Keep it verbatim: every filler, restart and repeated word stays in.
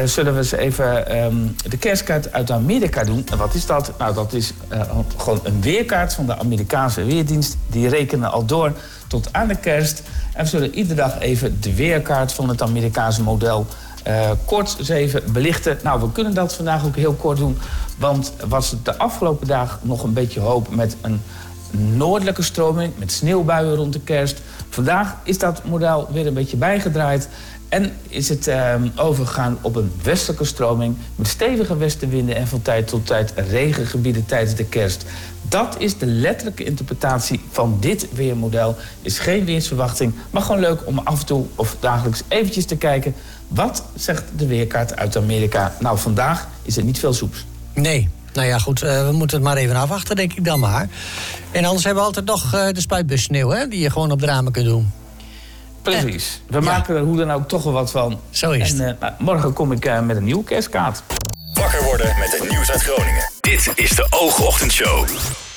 uh, zullen we eens even um, de kerstkaart uit Amerika doen. En wat is dat? Nou, dat is uh, gewoon een weerkaart van de Amerikaanse Weerdienst. Die rekenen al door tot aan de kerst. En we zullen iedere dag even de weerkaart van het Amerikaanse model uh, kort eens even belichten. Nou, we kunnen dat vandaag ook heel kort doen. Want was het de afgelopen dagen nog een beetje hoop met een noordelijke stroming, met sneeuwbuien rond de kerst. Vandaag is dat model weer een beetje bijgedraaid. En is het uh, overgegaan op een westelijke stroming met stevige westenwinden en van tijd tot tijd regengebieden tijdens de kerst. Dat is de letterlijke interpretatie van dit weermodel. Is geen weersverwachting, maar gewoon leuk om af en toe of dagelijks eventjes te kijken. Wat zegt de weerkaart uit Amerika? Nou, vandaag is er niet veel soeps. Nee. Nou ja, goed, uh, we moeten het maar even afwachten, denk ik dan maar. En anders hebben we altijd nog uh, de spuitbus sneeuw, hè, die je gewoon op de ramen kunt doen. Precies. We ja. maken er hoe dan ook toch wel wat van. Zo is het. En uh, morgen kom ik uh, met een nieuwe kerstkaart. Wakker worden met het nieuws uit Groningen. Dit is de Oogochtendshow.